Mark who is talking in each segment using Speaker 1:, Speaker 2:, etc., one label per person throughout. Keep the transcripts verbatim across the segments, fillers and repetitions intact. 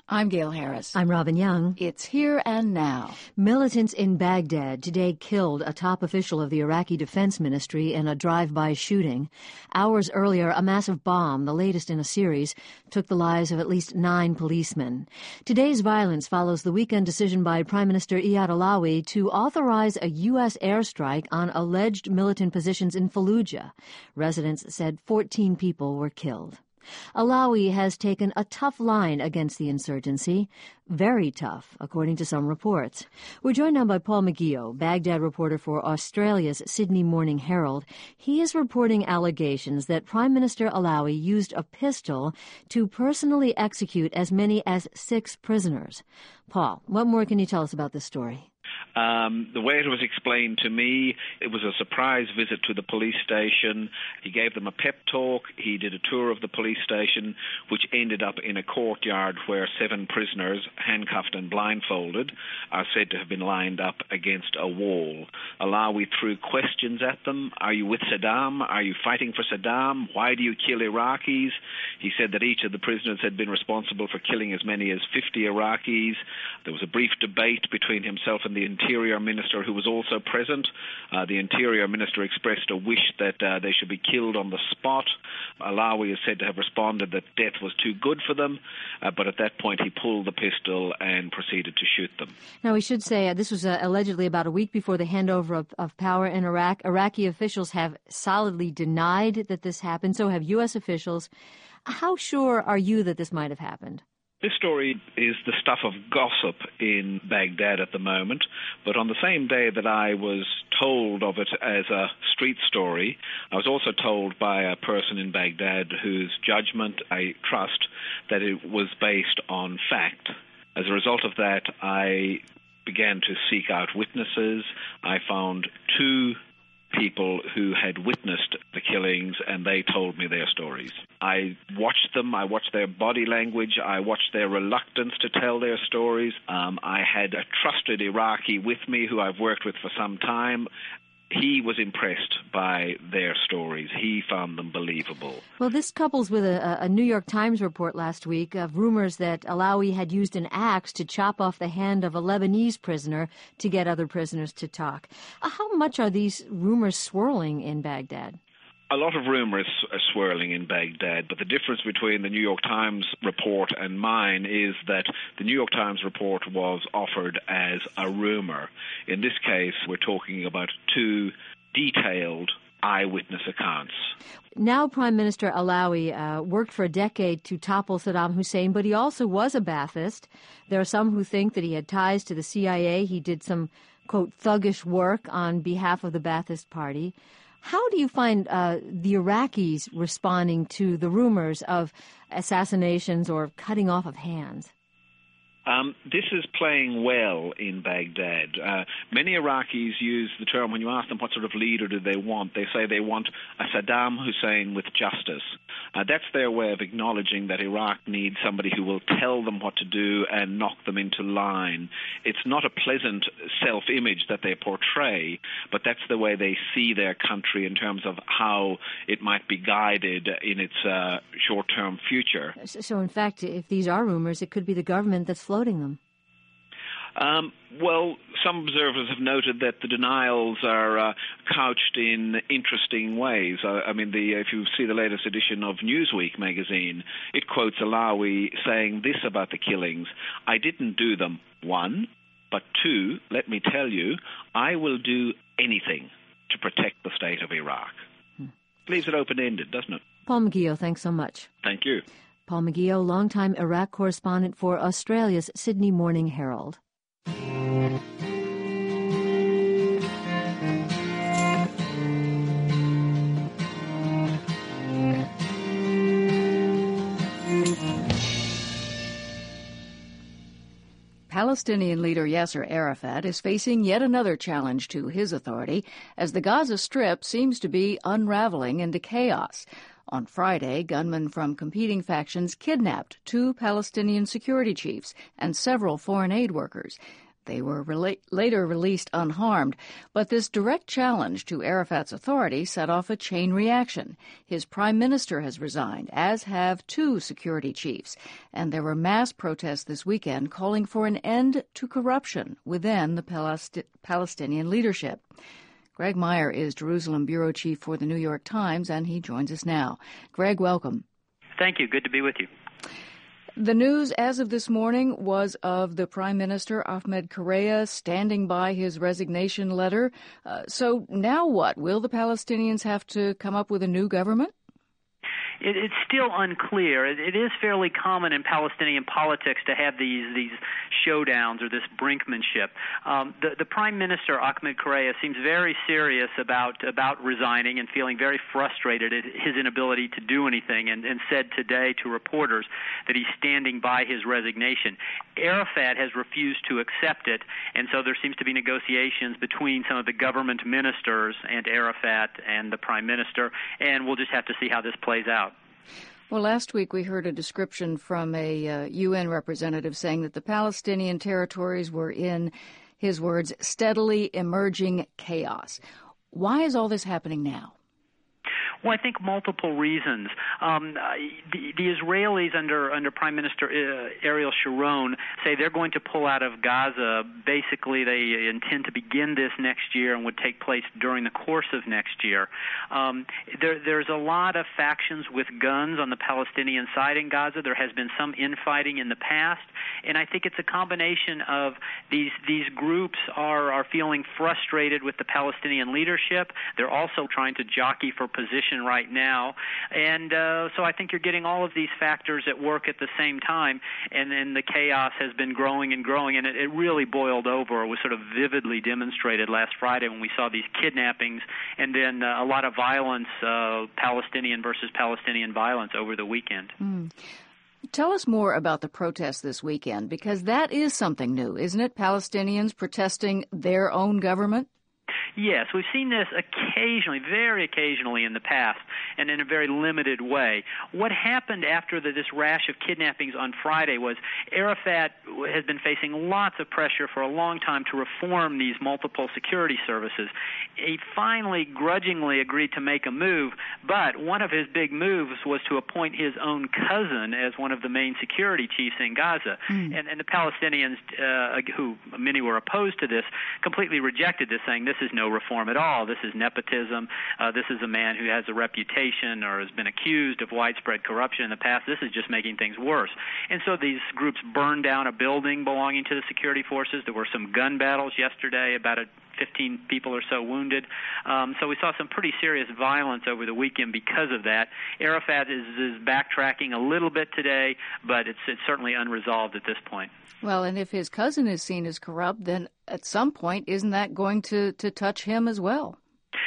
Speaker 1: I'm Gail Harris.
Speaker 2: I'm Robin Young.
Speaker 1: It's Here and Now.
Speaker 2: Militants in Baghdad today killed a top official of the Iraqi Defense Ministry in a drive-by shooting. Hours earlier, a massive bomb, the latest in a series, took the lives of at least nine policemen. Today's violence follows the weekend decision by Prime Minister Iyad Allawi to authorize a U S airstrike on alleged militant positions in Fallujah. Residents said fourteen people were killed. Allawi has taken a tough line against the insurgency. Very tough, according to some reports. We're joined now by Paul McGeough, Baghdad reporter for Australia's Sydney Morning Herald. He is reporting allegations that Prime Minister Allawi used a pistol to personally execute as many as six prisoners. Paul, what more can you tell us about this story?
Speaker 3: Um, the way it was explained to me, it was a surprise visit to the police station. He gave them a pep talk. He did a tour of the police station, which ended up in a courtyard where seven prisoners, handcuffed and blindfolded, are said to have been lined up against a wall. Allawi threw questions at them. Are you with Saddam? Are you fighting for Saddam? Why do you kill Iraqis? He said that each of the prisoners had been responsible for killing as many as fifty Iraqis. There was a brief debate between himself and the Interior Minister, who was also present. Uh, the Interior Minister expressed a wish that uh, they should be killed on the spot. Allawi is said to have responded that death was too good for them, uh, but at that point he pulled the pistol and proceeded to shoot them.
Speaker 2: Now, we should say uh, this was uh, allegedly about a week before the handover of, of power in Iraq. Iraqi officials have solidly denied that this happened, so have U S officials. How sure are you that this might have happened?
Speaker 3: This story is the stuff of gossip in Baghdad at the moment, but on the same day that I was told of it as a street story, I was also told by a person in Baghdad whose judgment I trust that it was based on fact. As a result of that, I began to seek out witnesses. I found two people who had witnessed the killings, and they told me their stories. I watched them. I watched their body language. I watched their reluctance to tell their stories. Um, I had a trusted Iraqi with me who I've worked with for some time. He was impressed by their stories. He found them believable.
Speaker 2: Well, this couples with a, a New York Times report last week of rumors that Allawi had used an axe to chop off the hand of a Lebanese prisoner to get other prisoners to talk. Uh, how much are these rumors swirling in Baghdad?
Speaker 3: A lot of rumors are swirling in Baghdad, but the difference between the New York Times report and mine is that the New York Times report was offered as a rumor. In this case, we're talking about two detailed eyewitness accounts.
Speaker 2: Now Prime Minister Allawi uh, worked for a decade to topple Saddam Hussein, but he also was a Ba'athist. There are some who think that he had ties to the C I A. He did some, quote, thuggish work on behalf of the Ba'athist Party. How do you find uh, the Iraqis responding to the rumors of assassinations or cutting off of hands?
Speaker 3: Um, this is playing well in Baghdad. Uh, many Iraqis use the term, when you ask them what sort of leader do they want, they say they want a Saddam Hussein with justice. Uh, that's their way of acknowledging that Iraq needs somebody who will tell them what to do and knock them into line. It's not a pleasant self-image that they portray, but that's the way they see their country in terms of how it might be guided in its uh, short-term future.
Speaker 2: So, in fact, if these are rumors, it could be the government that's floating them.
Speaker 3: Um, well, some observers have noted that the denials are uh, couched in interesting ways. Uh, I mean, the, if you see the latest edition of Newsweek magazine, it quotes Allawi saying this about the killings: "I didn't do them, one, but two, let me tell you, I will do anything to protect the state of Iraq." Hmm. Leaves it open-ended, doesn't it?
Speaker 2: Paul McGeough, thanks so much.
Speaker 3: Thank you.
Speaker 2: Paul McGeough, longtime Iraq correspondent for Australia's Sydney Morning Herald.
Speaker 1: Palestinian leader Yasser Arafat is facing yet another challenge to his authority as the Gaza Strip seems to be unraveling into chaos. On Friday, gunmen from competing factions kidnapped two Palestinian security chiefs and several foreign aid workers. They were rela- later released unharmed, but this direct challenge to Arafat's authority set off a chain reaction. His prime minister has resigned, as have two security chiefs, and there were mass protests this weekend calling for an end to corruption within the Palest- Palestinian leadership. Greg Meyer is Jerusalem bureau chief for the New York Times, and he joins us now. Greg, welcome.
Speaker 4: Thank you. Good to be with you.
Speaker 1: The news as of this morning was of the Prime Minister, Ahmed Correa, standing by his resignation letter. Uh, so now what? Will the Palestinians have to come up with a new government?
Speaker 4: It, it's still unclear. It, it is fairly common in Palestinian politics to have these these showdowns or this brinkmanship. Um, the, the Prime Minister, Ahmed Correa, seems very serious about about resigning and feeling very frustrated at his inability to do anything, and, and said today to reporters that he's standing by his resignation. Arafat has refused to accept it, and so there seems to be negotiations between some of the government ministers and Arafat and the Prime Minister, and we'll just have to see how this plays out.
Speaker 1: Well, last week we heard a description from a uh, U N representative saying that the Palestinian territories were in, his words, steadily emerging chaos. Why is all this happening now?
Speaker 4: Well, I think multiple reasons. Um, the, the Israelis under under Prime Minister uh, Ariel Sharon say they're going to pull out of Gaza. Basically, they intend to begin this next year and would take place during the course of next year. Um, there, there's a lot of factions with guns on the Palestinian side in Gaza. There has been some infighting in the past, and I think it's a combination of these these groups are are feeling frustrated with the Palestinian leadership. They're also trying to jockey for position right now, and uh, so I think you're getting all of these factors at work at the same time, and then the chaos has been growing and growing, and it, it really boiled over. It was sort of vividly demonstrated last Friday when we saw these kidnappings and then uh, a lot of violence, uh, Palestinian versus Palestinian violence over the weekend.
Speaker 1: Mm. Tell us more about the protests this weekend, because that is something new, isn't it? Palestinians protesting their own government?
Speaker 4: Yes, we've seen this occasionally, very occasionally in the past, and in a very limited way. What happened after the, this rash of kidnappings on Friday was Arafat has been facing lots of pressure for a long time to reform these multiple security services. He finally grudgingly agreed to make a move, but one of his big moves was to appoint his own cousin as one of the main security chiefs in Gaza. Mm. And, and the Palestinians, uh, who many were opposed to this, completely rejected this, saying this is no reform at all. This is nepotism. Uh, this is a man who has a reputation or has been accused of widespread corruption in the past. This is just making things worse. And so these groups burned down a building belonging to the security forces. There were some gun battles yesterday, about a fifteen people or so wounded. Um, so we saw some pretty serious violence over the weekend because of that. Arafat is, is backtracking a little bit today, but it's, it's certainly unresolved at this point.
Speaker 1: Well, and if his cousin is seen as corrupt, then at some point, isn't that going to, to touch him as well?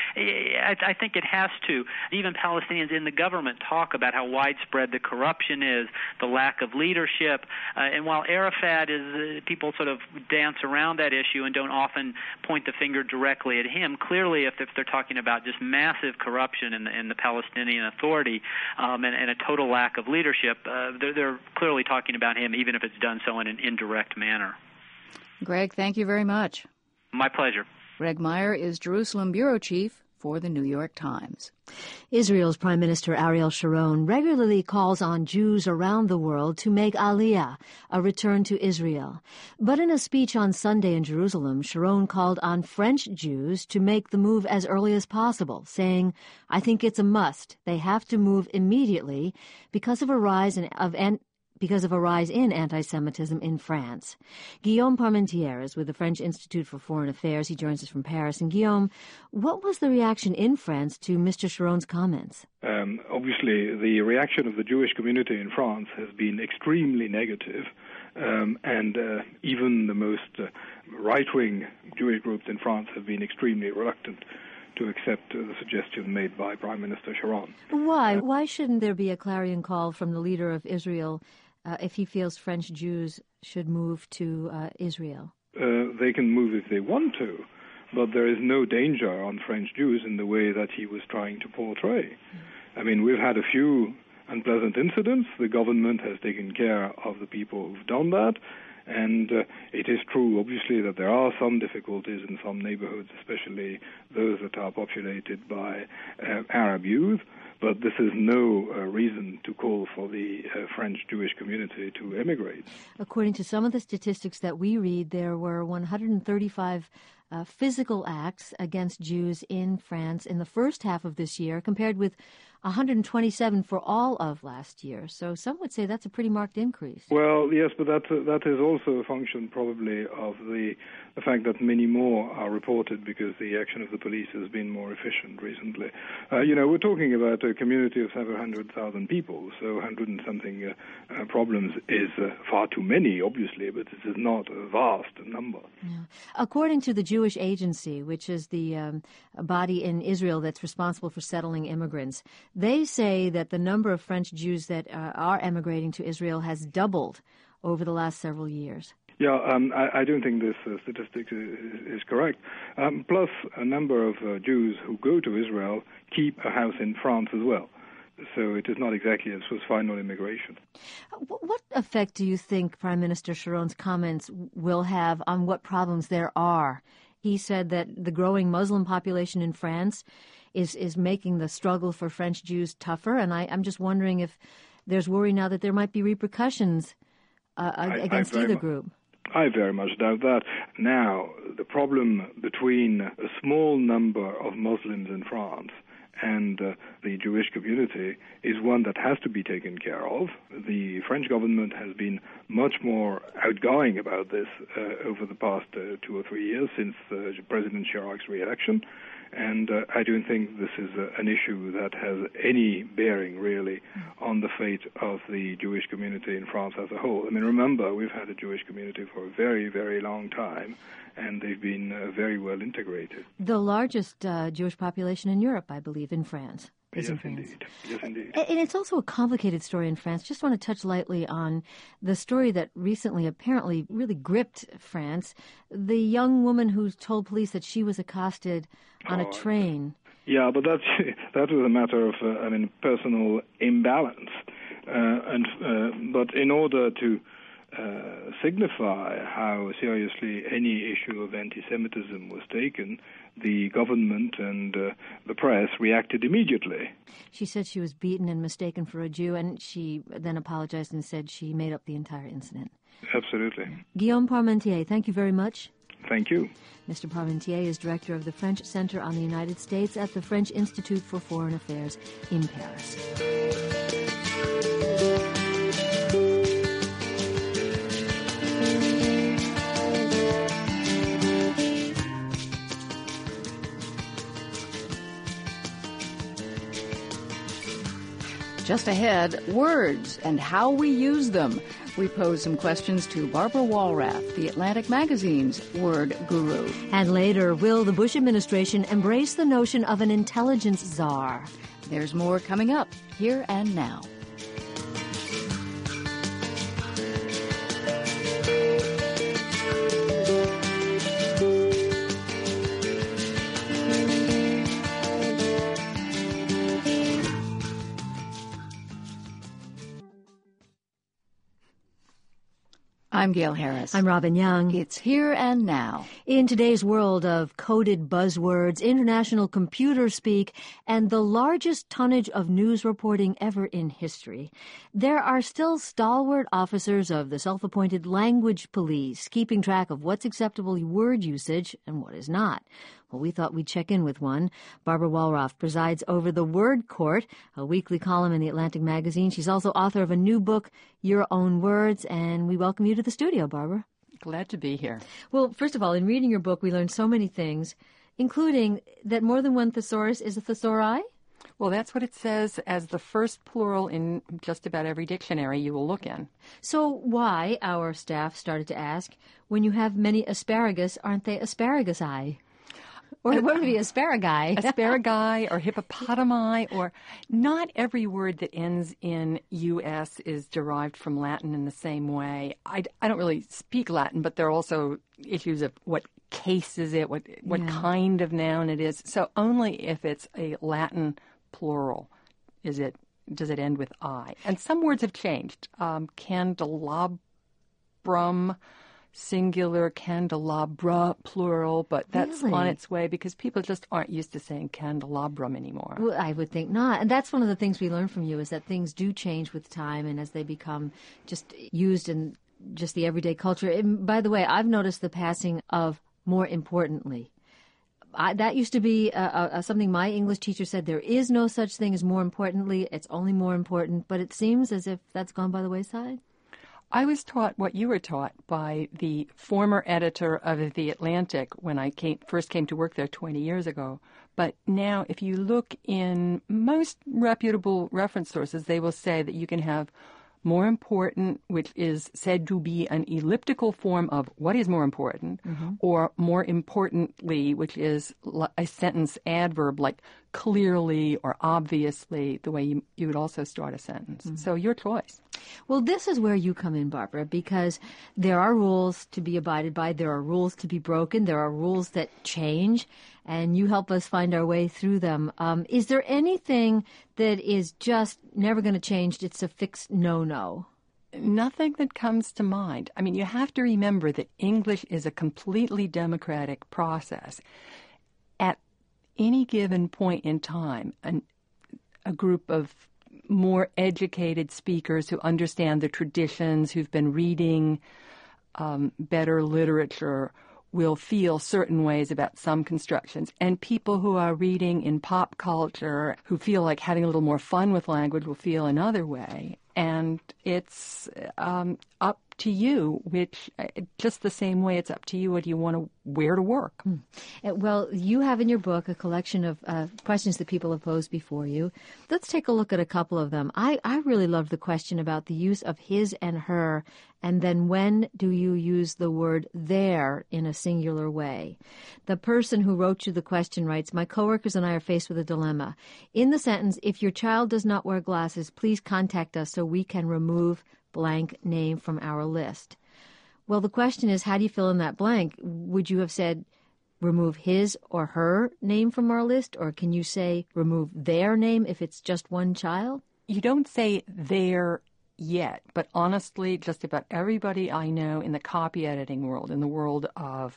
Speaker 4: I think it has to. Even Palestinians in the government talk about how widespread the corruption is, the lack of leadership. Uh, and while Arafat is, uh, people sort of dance around that issue and don't often point the finger directly at him. Clearly, if, if they're talking about just massive corruption in the, in the Palestinian Authority um, and, and a total lack of leadership, uh, they're, they're clearly talking about him, even if it's done so in an indirect manner.
Speaker 1: Greg, thank you very much.
Speaker 4: My pleasure.
Speaker 1: Greg Meyer is Jerusalem bureau chief for the New York Times.
Speaker 2: Israel's Prime Minister Ariel Sharon regularly calls on Jews around the world to make Aliyah, a return to Israel. But in a speech on Sunday in Jerusalem, Sharon called on French Jews to make the move as early as possible, saying, "I think it's a must. They have to move immediately because of a rise in, of an, because of a rise in anti-Semitism in France." Guillaume Parmentier is with the French Institute for Foreign Affairs. He joins us from Paris. And Guillaume, what was the reaction in France to Mister Sharon's comments?
Speaker 5: Um, obviously, the reaction of the Jewish community in France has been extremely negative. Um, and uh, even the most uh, right-wing Jewish groups in France have been extremely reluctant to accept uh, the suggestion made by Prime Minister Sharon.
Speaker 2: Why?
Speaker 5: Uh,
Speaker 2: Why shouldn't there be a clarion call from the leader of Israel Uh, if he feels French Jews should move to uh, Israel?
Speaker 5: Uh, they can move if they want to, but there is no danger on French Jews in the way that he was trying to portray. Mm. I mean, we've had a few unpleasant incidents. The government has taken care of the people who've done that. And uh, it is true, obviously, that there are some difficulties in some neighborhoods, especially those that are populated by uh, Arab youth. But this is no uh, reason to call for the uh, French Jewish community to emigrate.
Speaker 2: According to some of the statistics that we read, there were one hundred thirty-five uh, physical acts against Jews in France in the first half of this year, compared with one hundred twenty-seven for all of last year. So some would say that's a pretty marked increase.
Speaker 5: Well, yes, but that uh, that is also a function probably of the the fact that many more are reported because the action of the police has been more efficient recently. Uh, you know, we're talking about a community of several hundred thousand people, so one hundred and something uh, uh, problems is uh, far too many, obviously, but it is not a vast number.
Speaker 2: Yeah. According to the Jewish Agency, which is the um, body in Israel that's responsible for settling immigrants, they say that the number of French Jews that uh, are emigrating to Israel has doubled over the last several years.
Speaker 5: Yeah, um, I, I don't think this uh, statistic is, is correct. Um, plus, a number of uh, Jews who go to Israel keep a house in France as well. So it is not exactly a Swiss final immigration.
Speaker 2: What effect do you think Prime Minister Sharon's comments will have on what problems there are? He said that the growing Muslim population in France is, is making the struggle for French Jews tougher, and I, I'm just wondering if there's worry now that there might be repercussions uh, I, against
Speaker 5: I
Speaker 2: either
Speaker 5: mu-
Speaker 2: group.
Speaker 5: I very much doubt that. Now, the problem between a small number of Muslims in France and uh, the Jewish community is one that has to be taken care of. The French government has been much more outgoing about this uh, over the past uh, two or three years since uh, President Chirac's re-election. And uh, I don't think this is uh, an issue that has any bearing, really, on the fate of the Jewish community in France as a whole. I mean, remember, we've had a Jewish community for a very, very long time, and they've been uh, very well integrated.
Speaker 2: The largest uh, Jewish population in Europe, I believe, in France.
Speaker 5: Yes,
Speaker 2: in France.
Speaker 5: indeed. Yes, indeed.
Speaker 2: And it's also a complicated story in France. Just want to touch lightly on the story that recently apparently really gripped France. The young woman who told police that she was accosted on
Speaker 5: Oh,
Speaker 2: a train.
Speaker 5: Yeah, but that's, that was a matter of, uh, I mean, personal imbalance. Uh, and uh, But in order to uh, signify how seriously any issue of anti-Semitism was taken, the government and uh, the press reacted immediately.
Speaker 2: She said she was beaten and mistaken for a Jew, and she then apologized and said she made up the entire incident.
Speaker 5: Absolutely.
Speaker 2: Guillaume Parmentier, thank you very much.
Speaker 5: Thank you.
Speaker 2: Mister Parmentier is director of the French Center on the United States at the French Institute for Foreign Affairs in Paris.
Speaker 1: Just ahead, words and how we use them. We pose some questions to Barbara Walrath, the Atlantic Magazine's word guru.
Speaker 2: And later, will the Bush administration embrace the notion of an intelligence czar?
Speaker 1: There's more coming up here and now. I'm Gail Harris.
Speaker 2: I'm Robin Young.
Speaker 1: It's Here and Now.
Speaker 2: In today's world of coded buzzwords, international computer speak, and the largest tonnage of news reporting ever in history, there are still stalwart officers of the self-appointed language police keeping track of what's acceptable word usage and what is not. Well, we thought we'd check in with one. Barbara Walrath presides over the Word Court, a weekly column in the Atlantic Magazine. She's also author of a new book, Your Own Words, and we welcome you to the studio, Barbara.
Speaker 6: Glad to be here.
Speaker 2: Well, first of all, in reading your book, we learned so many things, including that more than one thesaurus is a thesauri.
Speaker 6: Well, that's what it says as the first plural in just about every dictionary you will look in.
Speaker 2: So why, our staff started to ask, when you have many asparagus, aren't they asparagusi? Or what would be asparagi?
Speaker 6: Asparagi or hippopotami, or not every word that ends in U S is derived from Latin in the same way. I, I don't really speak Latin, but there are also issues of what case is it, what what
Speaker 2: Yeah.
Speaker 6: kind of noun it is. So only if it's a Latin plural is it does it end with I. And some words have changed. Um, candelabrum, singular, candelabra, plural, but that's
Speaker 2: Really?
Speaker 6: on its way because people just aren't used to saying candelabrum anymore.
Speaker 2: Well, I would think not. And that's one of the things we learn from you is that things do change with time and as they become just used in just the everyday culture. And by the way, I've noticed the passing of more importantly. I, that used to be uh, uh, something my English teacher said. There is no such thing as more importantly. It's only more important. But it seems as if that's gone by the wayside.
Speaker 6: I was taught what you were taught by the former editor of The Atlantic when I came, first came to work there twenty years ago. But now, if you look in most reputable reference sources, they will say that you can have more important, which is said to be an elliptical form of what is more important, mm-hmm. or more importantly, which is a sentence adverb like clearly or obviously, the way you, you would also start a sentence. Mm-hmm. So your choice.
Speaker 2: Well, this is where you come in, Barbara, because there are rules to be abided by. There are rules to be broken. There are rules that change, and you help us find our way through them. Um, is there anything that is just never going to change? It's a fixed no-no.
Speaker 6: Nothing that comes to mind. I mean, you have to remember that English is a completely democratic process. At any given point in time, an, a group of more educated speakers who understand the traditions, who've been reading um, better literature, will feel certain ways about some constructions. And people who are reading in pop culture, who feel like having a little more fun with language, will feel another way. And it's um, up to you, which just the same way it's up to you what you want to wear to work.
Speaker 2: Mm. Well, you have in your book a collection of uh, questions that people have posed before you. Let's take a look at a couple of them. I, I really loved the question about the use of his and her, and then when do you use the word their in a singular way? The person who wrote you the question writes, my coworkers and I are faced with a dilemma. In the sentence, if your child does not wear glasses, please contact us so we can remove blank name from our list. Well, the question is, how do you fill in that blank? Would you have said remove his or her name from our list, or can you say remove their name if it's just one child?
Speaker 6: You don't say their yet, but honestly, just about everybody I know in the copy editing world, in the world of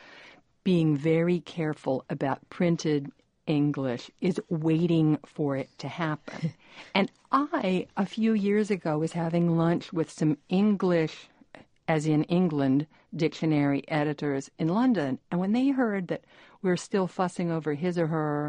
Speaker 6: being very careful about printed English, is waiting for it to happen. And I, a few years ago, was having lunch with some English, as in England, dictionary editors in London. And when they heard that we're still fussing over his or her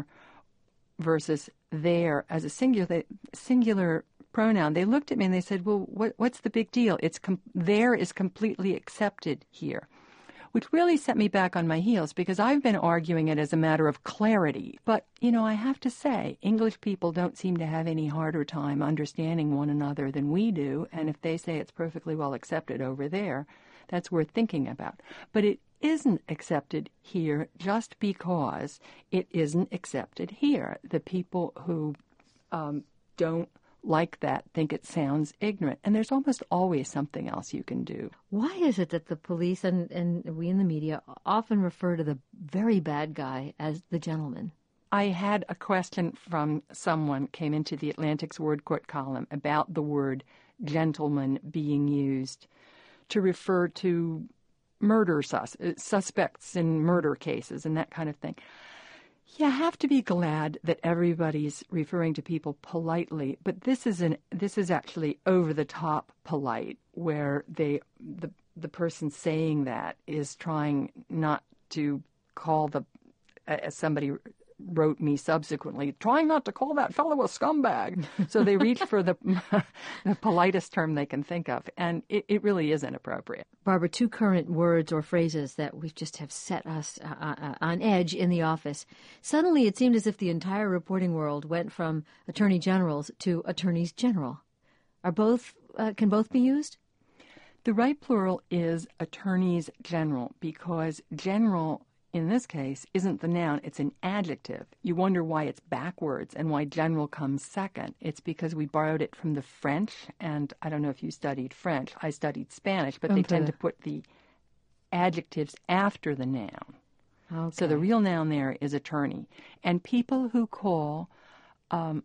Speaker 6: versus their as a singular singular pronoun, they looked at me and they said, well, what, what's the big deal? It's com- their is completely accepted here. Which really set me back on my heels because I've been arguing it as a matter of clarity. But, you know, I have to say, English people don't seem to have any harder time understanding one another than we do. And if they say it's perfectly well accepted over there, that's worth thinking about. But it isn't accepted here just because it isn't accepted here. The people who um, don't like that think it sounds ignorant. And there's almost always something else you can do.
Speaker 2: Why is it that the police and, and we in the media often refer to the very bad guy as the gentleman?
Speaker 6: I had a question from someone came into the Atlantic's Word Court column about the word gentleman being used to refer to murder sus- suspects in murder cases and that kind of thing. You have to be glad that everybody's referring to people politely, but this is an this is actually over the top polite, where they the the person saying that is trying not to call the, as somebody wrote me subsequently, trying not to call that fellow a scumbag. So they reach for the the politest term they can think of, and it, it really is inappropriate.
Speaker 2: Barbara, two current words or phrases that we just have set us uh, uh, on edge in the office. Suddenly it seemed as if the entire reporting world went from attorney generals to attorneys general. Are both uh, can both be used?
Speaker 6: The right plural is attorneys general because general in this case, isn't the noun, it's an adjective. You wonder why it's backwards and why general comes second. It's because we borrowed it from the French, and I don't know if you studied French. I studied Spanish, but they
Speaker 2: okay.
Speaker 6: tend to put the adjectives after the noun.
Speaker 2: Okay.
Speaker 6: So the real noun there is attorney. And people who call um,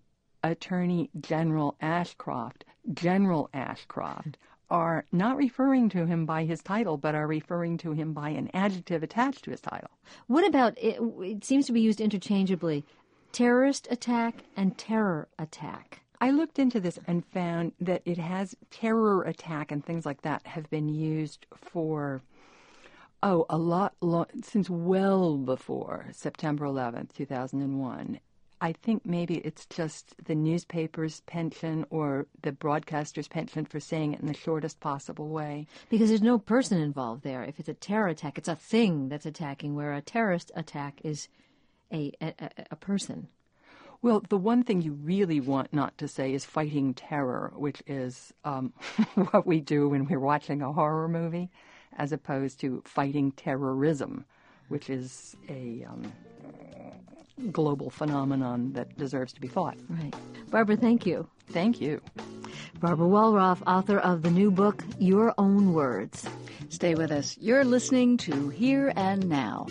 Speaker 6: Attorney General Ashcroft, General Ashcroft, are not referring to him by his title, but are referring to him by an adjective attached to his title.
Speaker 2: What about, it, it seems to be used interchangeably, terrorist attack and terror attack?
Speaker 6: I looked into this and found that it has terror attack and things like that have been used for, oh, a lot, lo- since well before September eleventh, two thousand one. I think maybe it's just the newspaper's penchant or the broadcaster's penchant for saying it in the shortest possible way.
Speaker 2: Because there's no person involved there. If it's a terror attack, it's a thing that's attacking, where a terrorist attack is a, a, a person.
Speaker 6: Well, the one thing you really want not to say is fighting terror, which is um, what we do when we're watching a horror movie, as opposed to fighting terrorism, which is a um, global phenomenon that deserves to be fought.
Speaker 2: Right. Barbara, thank you.
Speaker 6: Thank you.
Speaker 2: Barbara Wallraff, author of the new book, Your Own Words.
Speaker 1: Stay with us. You're listening to Here and Now.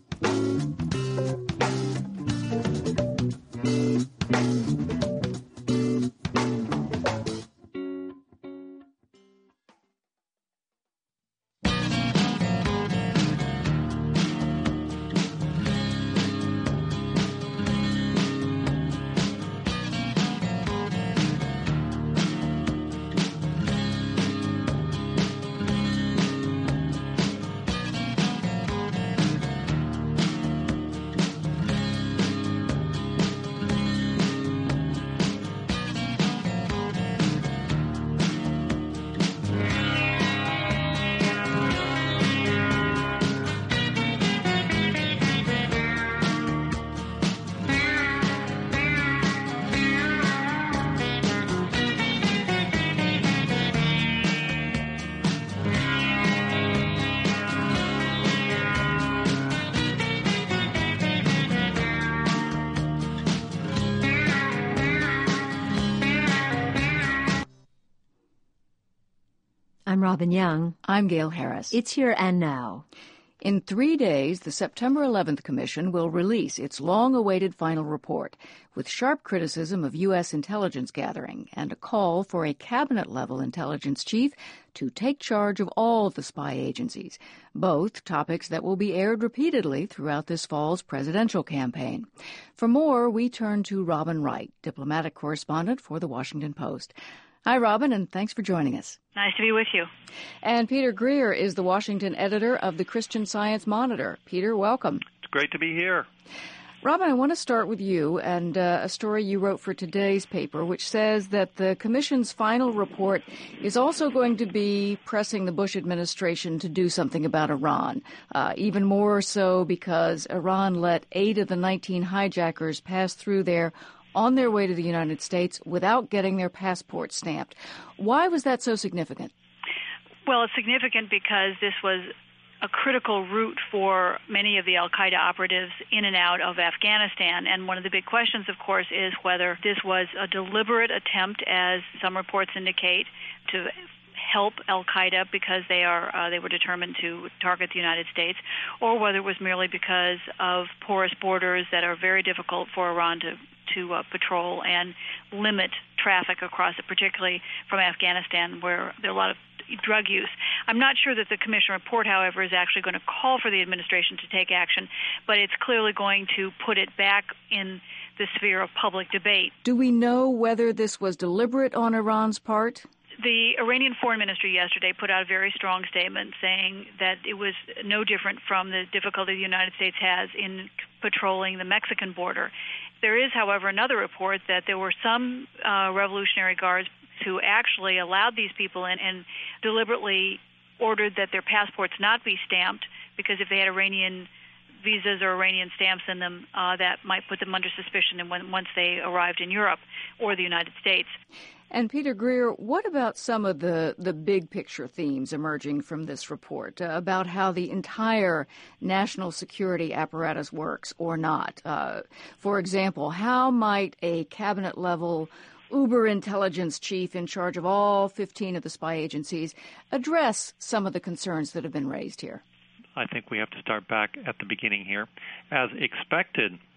Speaker 2: I'm Robin Young.
Speaker 1: I'm Gail Harris.
Speaker 2: It's Here and Now.
Speaker 1: In three days, the September eleventh Commission will release its long-awaited final report, with sharp criticism of U S intelligence gathering and a call for a cabinet-level intelligence chief to take charge of all the spy agencies, both topics that will be aired repeatedly throughout this fall's presidential campaign. For more, we turn to Robin Wright, diplomatic correspondent for The Washington Post. Hi, Robin, and thanks for joining us.
Speaker 7: Nice to be with you.
Speaker 1: And Peter Greer is the Washington editor of the Christian Science Monitor. Peter, welcome.
Speaker 8: It's great to be here.
Speaker 1: Robin, I want to start with you and uh, a story you wrote for today's paper, which says that the Commission's final report is also going to be pressing the Bush administration to do something about Iran, uh, even more so because Iran let eight of the nineteen hijackers pass through there on their way to the United States without getting their passports stamped. Why was that so significant?
Speaker 7: Well, it's significant because this was a critical route for many of the al-Qaeda operatives in and out of Afghanistan. And one of the big questions, of course, is whether this was a deliberate attempt, as some reports indicate, to help al-Qaeda because they are uh, they were determined to target the United States, or whether it was merely because of porous borders that are very difficult for Iran to to uh, patrol and limit traffic across it, particularly from Afghanistan, where there are a lot of drug use. I'm not sure that the Commission report, however, is actually going to call for the administration to take action, but it's clearly going to put it back in the sphere of public debate.
Speaker 1: Do we know whether this was deliberate on Iran's part?
Speaker 7: The Iranian Foreign Ministry yesterday put out a very strong statement saying that it was no different from the difficulty the United States has in patrolling the Mexican border. There is, however, another report that there were some uh, Revolutionary Guards who actually allowed these people in and deliberately ordered that their passports not be stamped, because if they had Iranian visas or Iranian stamps in them, uh, that might put them under suspicion and when, once they arrived in Europe or the United States.
Speaker 1: And Peter Greer, what about some of the, the big picture themes emerging from this report uh, about how the entire national security apparatus works or not? Uh, for example, how might a cabinet-level uber intelligence chief in charge of all fifteen of the spy agencies address some of the concerns that have been raised here?
Speaker 8: I think we have to start back at the beginning here. As expected,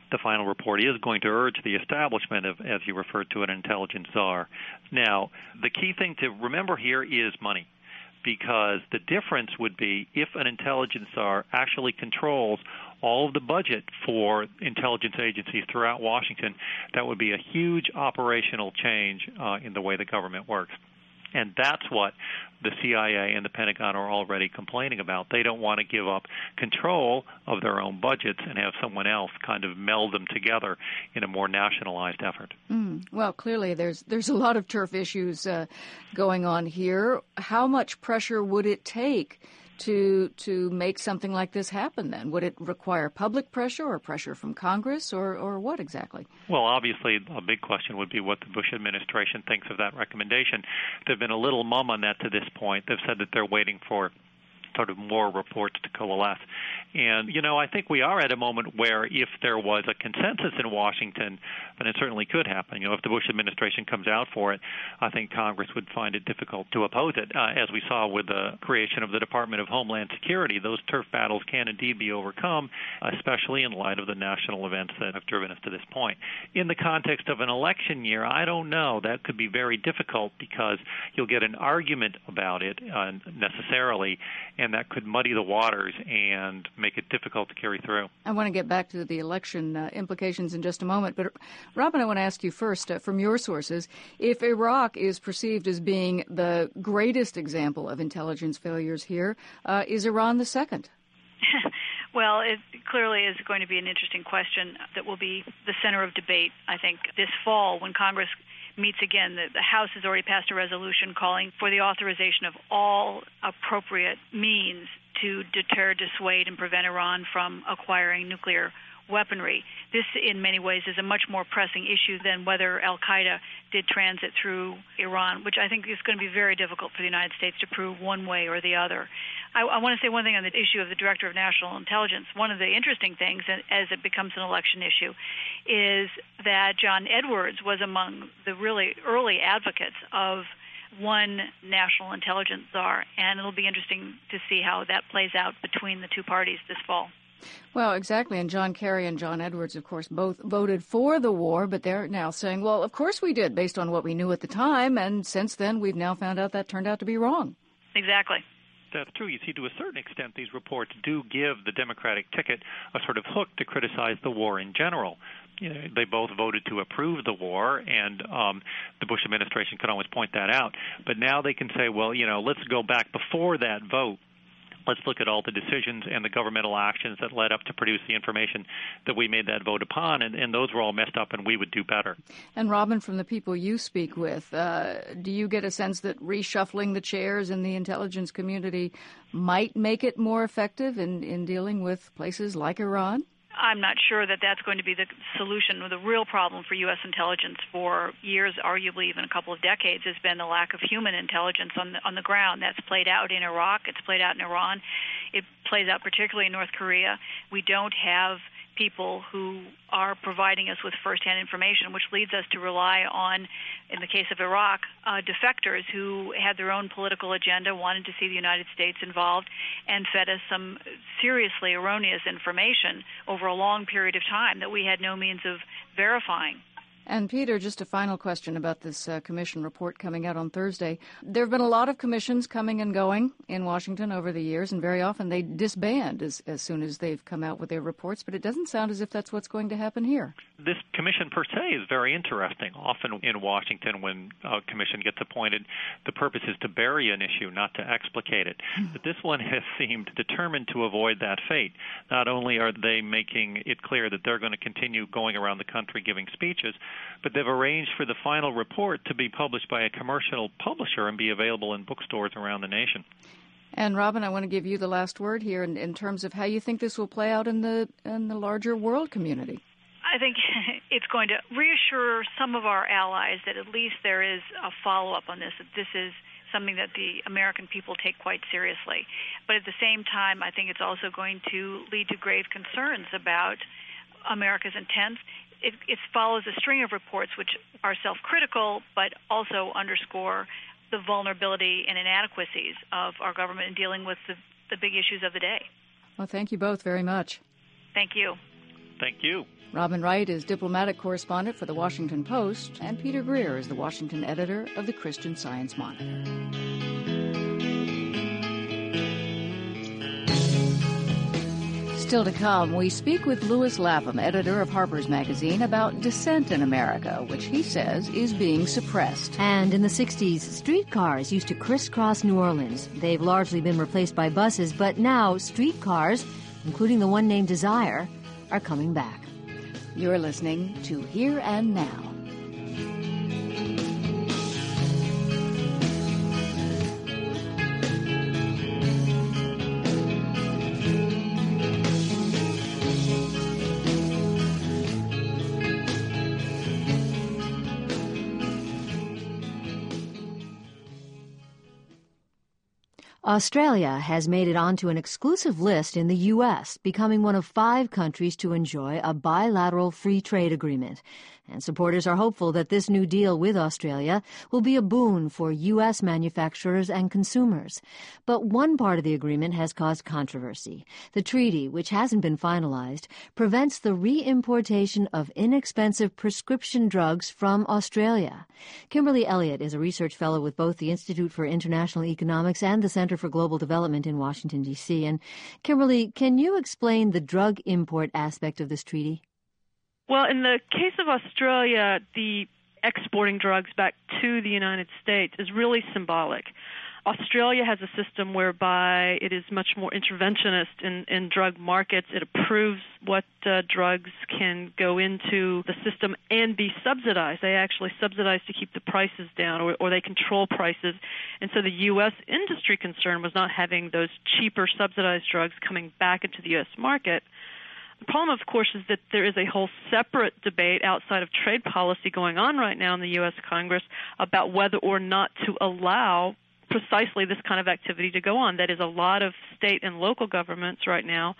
Speaker 8: the final report is going to urge the establishment of, as you referred to, an intelligence czar. Now, the key thing to remember here is money, because the difference would be if an intelligence czar actually controls all of the budget for intelligence agencies throughout Washington, that would be a huge operational change uh, in the way the government works. And that's what the C I A and the Pentagon are already complaining about. They don't want to give up control of their own budgets and have someone else kind of meld them together in a more nationalized effort.
Speaker 1: Mm. Well, clearly there's there's a lot of turf issues uh, going on here. How much pressure would it take to to make something like this happen then? Would it require public pressure or pressure from Congress or, or what exactly?
Speaker 8: Well, obviously, a big question would be what the Bush administration thinks of that recommendation. They've been a little mum on that to this point. They've said that they're waiting for sort of more reports to coalesce. And, you know, I think we are at a moment where if there was a consensus in Washington, then it certainly could happen. You know, if the Bush administration comes out for it, I think Congress would find it difficult to oppose it. Uh, as we saw with the creation of the Department of Homeland Security, those turf battles can indeed be overcome, especially in light of the national events that have driven us to this point. In the context of an election year, I don't know. That could be very difficult because you'll get an argument about it uh, necessarily, and that could muddy the waters and make it difficult to carry through.
Speaker 1: I want to get back to the election uh, implications in just a moment, but Robin, I want to ask you first, uh, from your sources, if Iraq is perceived as being the greatest example of intelligence failures here, uh, is Iran the second?
Speaker 7: Well, it clearly is going to be an interesting question that will be the center of debate, I think, this fall when Congress meets again. The, the House has already passed a resolution calling for the authorization of all appropriate means to deter, dissuade, and prevent Iran from acquiring nuclear weaponry. This, in many ways, is a much more pressing issue than whether al-Qaeda did transit through Iran, which I think is going to be very difficult for the United States to prove one way or the other. I, I want to say one thing on the issue of the Director of National Intelligence. One of the interesting things, as it becomes an election issue, is that John Edwards was among the really early advocates of one national intelligence czar, and it'll be interesting to see how that plays out between the two parties this fall.
Speaker 1: Well, exactly. And John Kerry and John Edwards, of course, both voted for the war, but they're now saying, well, of course we did, based on what we knew at the time. And since then, we've now found out that turned out to be wrong.
Speaker 7: Exactly.
Speaker 8: That's true. You see, to a certain extent, these reports do give the Democratic ticket a sort of hook to criticize the war in general. You know, they both voted to approve the war, and um, the Bush administration could always point that out. But now they can say, well, you know, let's go back before that vote. Let's look at all the decisions and the governmental actions that led up to produce the information that we made that vote upon, and, and those were all messed up, and we would do better.
Speaker 1: And Robin, from the people you speak with, uh, do you get a sense that reshuffling the chairs in the intelligence community might make it more effective in, in dealing with places like Iran?
Speaker 7: I'm not sure that that's going to be the solution. The real problem for U S intelligence for years, arguably even a couple of decades, has been the lack of human intelligence on the, on the ground. That's played out in Iraq. It's played out in Iran. It plays out particularly in North Korea. We don't have people who are providing us with firsthand information, which leads us to rely on, in the case of Iraq, uh, defectors who had their own political agenda, wanted to see the United States involved, and fed us some seriously erroneous information over a long period of time that we had no means of verifying.
Speaker 1: And Peter, just a final question about this uh, commission report coming out on Thursday. There have been a lot of commissions coming and going in Washington over the years, and very often they disband as, as soon as they've come out with their reports, but it doesn't sound as if that's what's going to happen here.
Speaker 8: This commission per se is very interesting. Often in Washington, when a commission gets appointed, the purpose is to bury an issue, not to explicate it. But this one has seemed determined to avoid that fate. Not only are they making it clear that they're going to continue going around the country giving speeches, but they've arranged for the final report to be published by a commercial publisher and be available in bookstores around the nation.
Speaker 1: And Robin, I want to give you the last word here in, in terms of how you think this will play out in the in the larger world community.
Speaker 7: I think it's going to reassure some of our allies that at least there is a follow-up on this, that this is something that the American people take quite seriously. But at the same time, I think it's also going to lead to grave concerns about America's intent. It, it follows a string of reports which are self-critical, but also underscore the vulnerability and inadequacies of our government in dealing with the, the big issues of the day.
Speaker 1: Well, thank you both very much.
Speaker 7: Thank you.
Speaker 8: Thank you.
Speaker 1: Robin Wright is diplomatic correspondent for The Washington Post, and Peter Greer is the Washington editor of the Christian Science Monitor. Still to come, we speak with Louis Lapham, editor of Harper's Magazine, about dissent in America, which he says is being suppressed.
Speaker 2: And in the sixties, streetcars used to crisscross New Orleans. They've largely been replaced by buses, but now streetcars, including the one named Desire, are coming back.
Speaker 1: You're listening to Here and Now.
Speaker 2: Australia has made it onto an exclusive list in the U S, becoming one of five countries to enjoy a bilateral free trade agreement. And supporters are hopeful that this new deal with Australia will be a boon for U S manufacturers and consumers. But one part of the agreement has caused controversy. The treaty, which hasn't been finalized, prevents the re-importation of inexpensive prescription drugs from Australia. Kimberly Elliott is a research fellow with both the Institute for International Economics and the Center for Global Development in Washington, D C. And Kimberly, can you explain the drug import aspect of this treaty?
Speaker 9: Well, in the case of Australia, the exporting drugs back to the United States is really symbolic. Australia has a system whereby it is much more interventionist in, in drug markets. It approves what uh, drugs can go into the system and be subsidized. They actually subsidize to keep the prices down, or, or they control prices. And so the U S industry concern was not having those cheaper subsidized drugs coming back into the U S market. The problem, of course, is that there is a whole separate debate outside of trade policy going on right now in the U S Congress about whether or not to allow precisely this kind of activity to go on. That is, a lot of state and local governments right now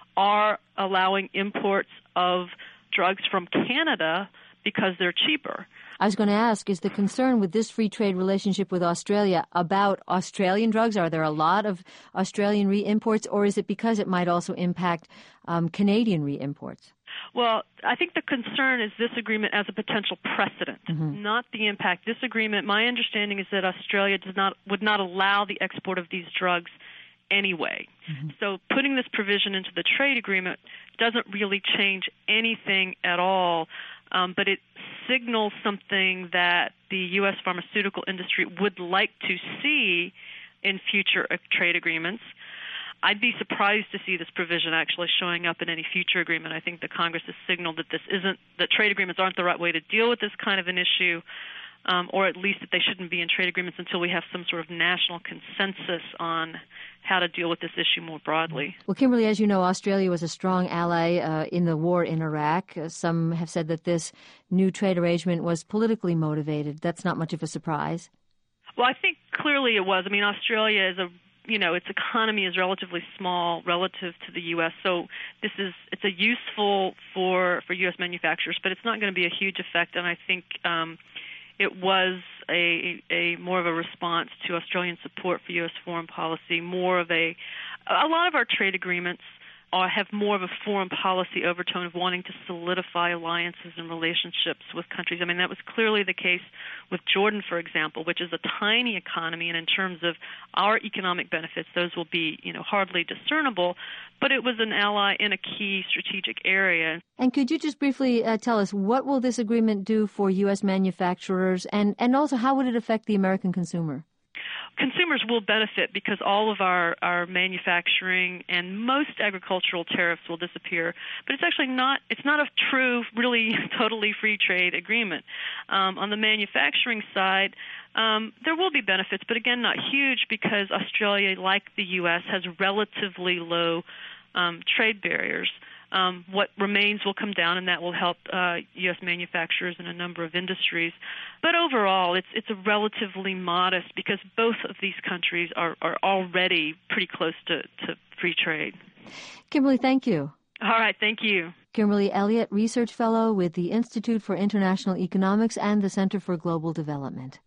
Speaker 9: are allowing imports of drugs from Canada because they're cheaper.
Speaker 2: I was going to ask, is the concern with this free trade relationship with Australia about Australian drugs? Are there a lot of Australian re-imports, or is it because it might also impact um, Canadian re-imports?
Speaker 9: Well, I think the concern is this agreement as a potential precedent,
Speaker 2: mm-hmm.
Speaker 9: not the impact. This agreement, my understanding is that Australia does not would not allow the export of these drugs anyway.
Speaker 2: Mm-hmm.
Speaker 9: So putting this provision into the trade agreement doesn't really change anything at all, um, but it signals something that the U S pharmaceutical industry would like to see in future trade agreements. I'd be surprised to see this provision actually showing up in any future agreement. I think the Congress has signaled that this isn't, that trade agreements aren't the right way to deal with this kind of an issue, um, or at least that they shouldn't be in trade agreements until we have some sort of national consensus on how to deal with this issue more broadly.
Speaker 2: Well, Kimberly, as you know, Australia was a strong ally uh, in the war in Iraq. Uh, some have said that this new trade arrangement was politically motivated. That's not much of a surprise.
Speaker 9: Well, I think clearly it was. I mean, Australia is a You know, its economy is relatively small relative to the U S, so this is it's a useful for for U S manufacturers, but it's not going to be a huge effect. And I think um, it was a a more of a response to Australian support for U S foreign policy. More of a a lot of our trade agreements are, have more of a foreign policy overtone of wanting to solidify alliances and relationships with countries. I mean, that was clearly the case with Jordan, for example, which is a tiny economy, and in terms of our economic benefits, those will be, you know, hardly discernible, but it was an ally in a key strategic area.
Speaker 2: And could you just briefly uh, tell us, what will this agreement do for U S manufacturers, and, and also how would it affect the American consumer?
Speaker 9: Consumers will benefit because all of our, our manufacturing and most agricultural tariffs will disappear. But it's actually not, it's not a true, really totally free trade agreement. Um, on the manufacturing side, um, there will be benefits, but again, not huge because Australia, like the U S, has relatively low um, trade barriers. Um, what remains will come down, and that will help uh, U S manufacturers in a number of industries. But overall, it's it's a relatively modest, because both of these countries are, are already pretty close to, to free trade.
Speaker 2: Kimberly, thank you.
Speaker 9: All right, thank you.
Speaker 2: Kimberly Elliott, Research Fellow with the Institute for International Economics and the Center for Global Development.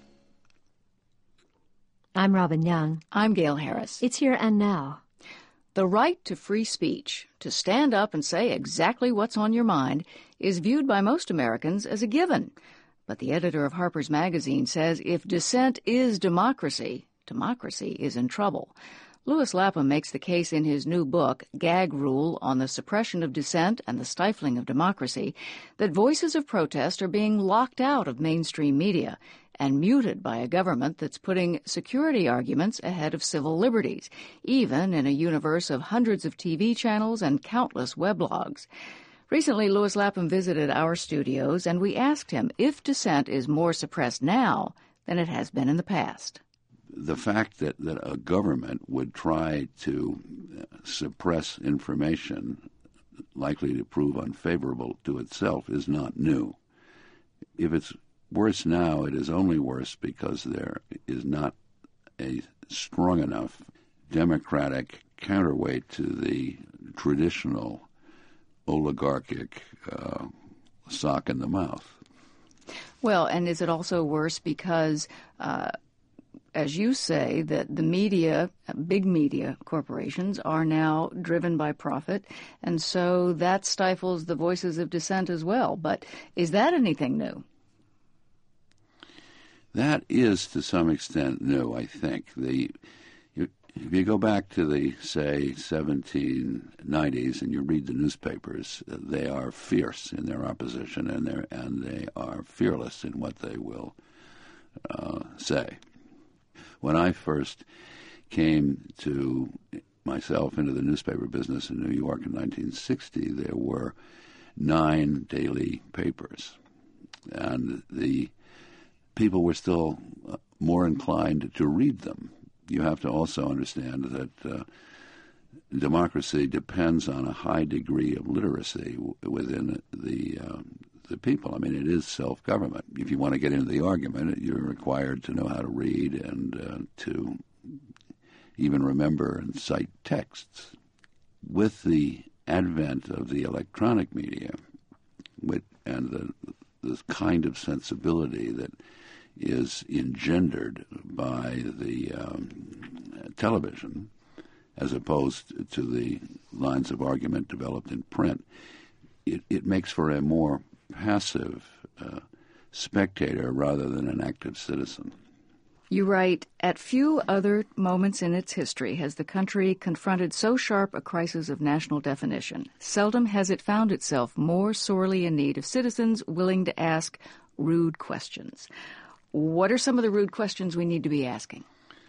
Speaker 2: I'm Robin Young.
Speaker 1: I'm Gail Harris.
Speaker 2: It's Here and Now.
Speaker 1: The right to free speech, to stand up and say exactly what's on your mind, is viewed by most Americans as a given. But the editor of Harper's Magazine says if dissent is democracy, democracy is in trouble. Louis Lapham makes the case in his new book, Gag Rule on the Suppression of Dissent and the Stifling of Democracy, that voices of protest are being locked out of mainstream media and muted by a government that's putting security arguments ahead of civil liberties, even in a universe of hundreds of T V channels and countless weblogs. Recently, Louis Lapham visited our studios, and we asked him if dissent is more suppressed now than it has been in the past.
Speaker 10: The fact that, that a government would try to suppress information likely to prove unfavorable to itself is not new. If it's worse now, it is only worse because there is not a strong enough democratic counterweight to the traditional oligarchic uh, sock in the mouth.
Speaker 1: Well, and is it also worse because, uh, as you say, that the media, big media corporations, are now driven by profit, and so that stifles the voices of dissent as well. But is that anything new?
Speaker 10: That is, to some extent, new, I think. The you, if you go back to the, say, seventeen nineties and you read the newspapers, they are fierce in their opposition, and, they're, and they are fearless in what they will uh, say. When I first came to myself into the newspaper business in New York in nineteen sixty, there were nine daily papers, and the people were still more inclined to read them. You have to also understand that uh, democracy depends on a high degree of literacy w- within the uh, the people. I mean, it is self-government. If you want to get into the argument, you're required to know how to read and uh, to even remember and cite texts. With the advent of the electronic media with, and the, the kind of sensibility that is engendered by the um, television, as opposed to the lines of argument developed in print, it, it makes for a more passive uh, spectator rather than an active citizen.
Speaker 1: You write, at few other moments in its history has the country confronted so sharp a crisis of national definition. Seldom has it found itself more sorely in need of citizens willing to ask rude questions. What are some of the rude questions we need to be asking?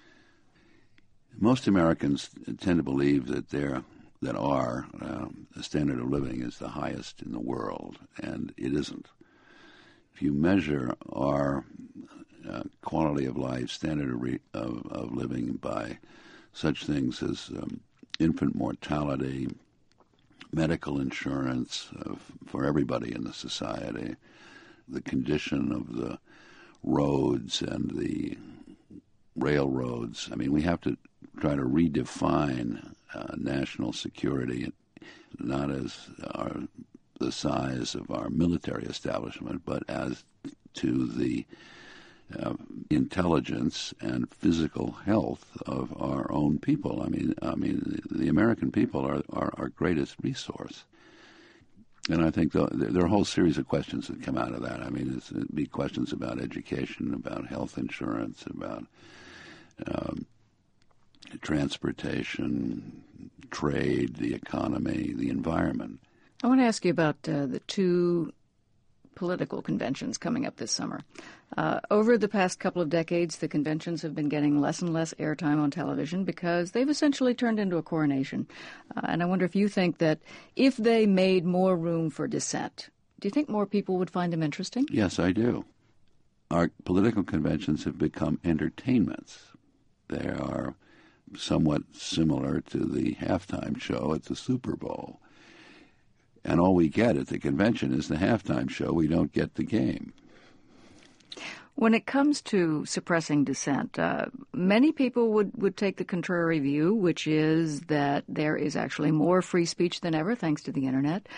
Speaker 10: Most Americans tend to believe that their that our um, standard of living is the highest in the world, and it isn't. If you measure our uh, quality of life, standard of, re- of, of living by such things as um, infant mortality, medical insurance uh, for everybody in the society, the condition of the roads and the railroads. I mean, we have to try to redefine uh, national security, not as our, the size of our military establishment, but as to the uh, intelligence and physical health of our own people. I mean, I mean, the American people are, are our greatest resource. And I think the, there are a whole series of questions that come out of that. I mean, it's, it'd be questions about education, about health insurance, about um, transportation, trade, the economy, the environment.
Speaker 1: I want to ask you about uh, the two political conventions coming up this summer. Uh, over the past couple of decades, the conventions have been getting less and less airtime on television because they've essentially turned into a coronation. Uh, and I wonder if you think that if they made more room for dissent, do you think more people would find them interesting?
Speaker 10: Yes, I do. Our political conventions have become entertainments. They are somewhat similar to the halftime show at the Super Bowl. And all we get at the convention is the halftime show. We don't get the game.
Speaker 1: When it comes to suppressing dissent, uh, many people would, would take the contrary view, which is that there is actually more free speech than ever, thanks to the Internet.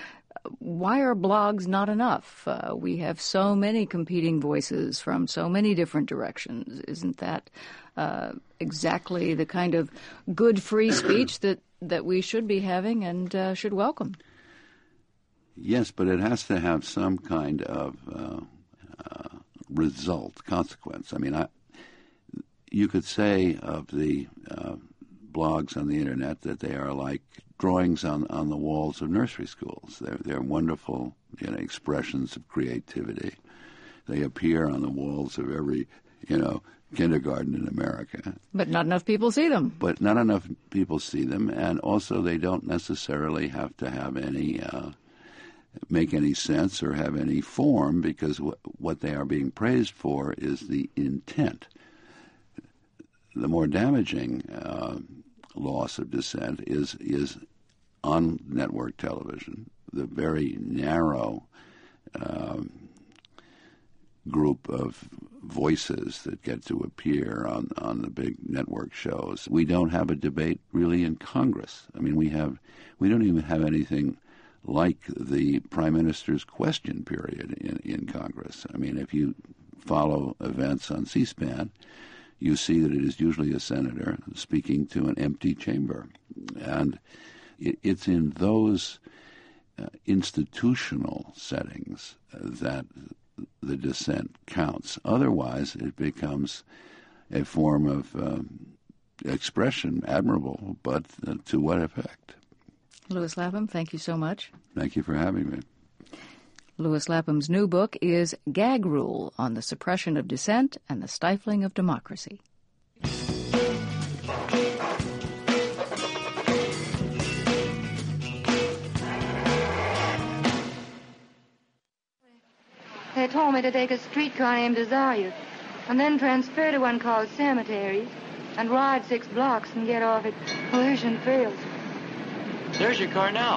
Speaker 1: why are blogs not enough? Uh, we have so many competing voices from so many different directions. Isn't that uh, exactly the kind of good free speech that, that we should be having and uh, should welcome?
Speaker 10: Yes, but it has to have some kind of uh, uh, result, consequence. I mean, I, you could say of the uh, blogs on the Internet that they are like drawings on, on the walls of nursery schools. They're, they're wonderful, you know, expressions of creativity. They appear on the walls of every, you know, kindergarten in America.
Speaker 1: But not enough people see them.
Speaker 10: But not enough people see them, and also they don't necessarily have to have any, uh, make any sense or have any form, because w- what they are being praised for is the intent. The more damaging uh, loss of dissent is is on network television, the very narrow um, group of voices that get to appear on, on the big network shows. We don't have a debate really in Congress. I mean, we have we don't even have anything like the Prime Minister's question period in, in Congress. I mean, if you follow events on C-SPAN, you see that it is usually a senator speaking to an empty chamber. And it, it's in those uh, institutional settings uh, that the dissent counts. Otherwise, it becomes a form of um, expression, admirable, but uh, to what effect?
Speaker 1: Louis Lapham, thank you so much.
Speaker 10: Thank you for having me.
Speaker 1: Louis Lapham's new book is Gag Rule on the Suppression of Dissent and the Stifling of Democracy.
Speaker 11: They told me to take a streetcar named Desire and then transfer to one called Cemeteries and ride six blocks and get off at Pollution Fields.
Speaker 12: There's your car now.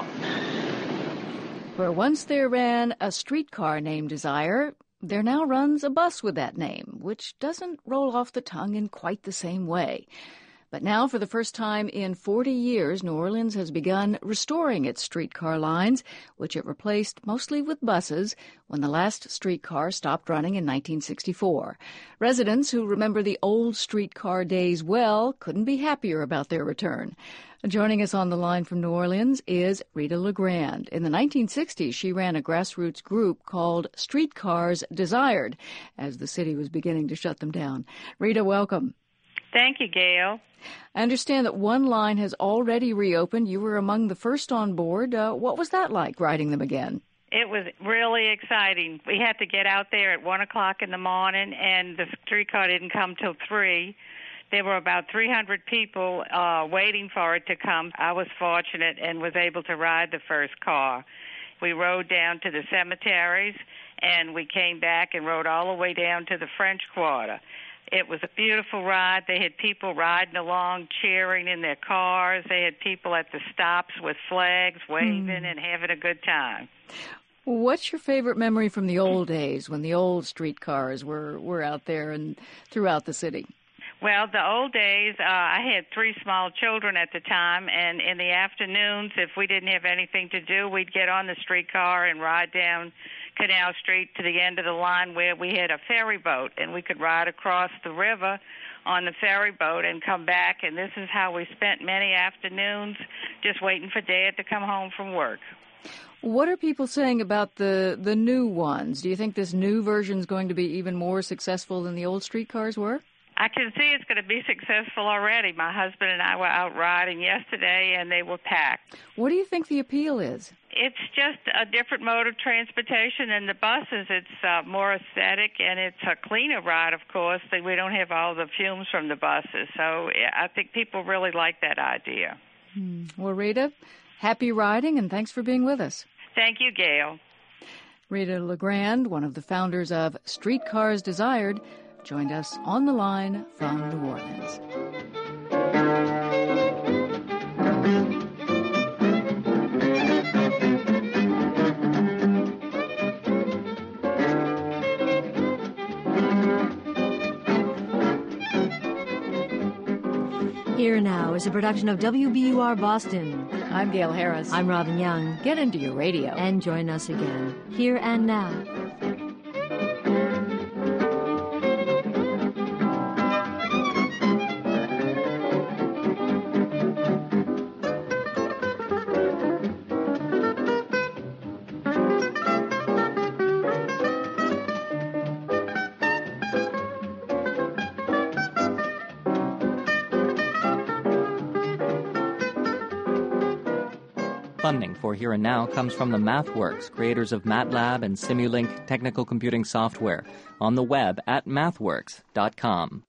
Speaker 1: Where once there ran a streetcar named Desire, there now runs a bus with that name, which doesn't roll off the tongue in quite the same way. But now, for the first time in forty years, New Orleans has begun restoring its streetcar lines, which it replaced mostly with buses when the last streetcar stopped running in nineteen sixty-four. Residents who remember the old streetcar days well couldn't be happier about their return. Joining us on the line from New Orleans is Rita LeGrand. In the nineteen sixties, she ran a grassroots group called Streetcars Desired as the city was beginning to shut them down. Rita, welcome.
Speaker 13: Thank you, Gail.
Speaker 1: I understand that one line has already reopened. You were among the first on board. Uh, what was that like, riding them again?
Speaker 13: It was really exciting. We had to get out there at one o'clock in the morning, and the streetcar didn't come till three. There were about three hundred people uh, waiting for it to come. I was fortunate and was able to ride the first car. We rode down to the cemeteries, and we came back and rode all the way down to the French Quarter. It was a beautiful ride. They had people riding along, cheering in their cars. They had people at the stops with flags, waving mm. and having a good time.
Speaker 1: What's your favorite memory from the old days when the old streetcars were, were out there and throughout the city?
Speaker 13: Well, the old days, uh, I had three small children at the time, and in the afternoons, if we didn't have anything to do, we'd get on the streetcar and ride down Canal Street to the end of the line where we had a ferry boat, and we could ride across the river on the ferry boat and come back, and this is how we spent many afternoons just waiting for Dad to come home from work.
Speaker 1: What are people saying about the, the new ones? Do you think this new version is going to be even more successful than the old streetcars were?
Speaker 13: I can see it's going to be successful already. My husband and I were out riding yesterday, and they were packed.
Speaker 1: What do you think the appeal is?
Speaker 13: It's just a different mode of transportation than the buses. It's uh, more aesthetic, and it's a cleaner ride, of course. We don't have all the fumes from the buses. So I think people really like that idea.
Speaker 1: Hmm. Well, Rita, happy riding, and thanks for being with us.
Speaker 13: Thank you, Gail.
Speaker 1: Rita LeGrand, one of the founders of Streetcars Desired, joined us on the line from New Orleans.
Speaker 2: Here Now is a production of W B U R Boston.
Speaker 1: I'm Gail Harris.
Speaker 2: I'm Robin Young.
Speaker 1: Get into your radio.
Speaker 2: And join us again, here and now.
Speaker 14: Funding for Here and Now comes from the MathWorks, creators of MATLAB and Simulink technical computing software, on the web at mathworks dot com.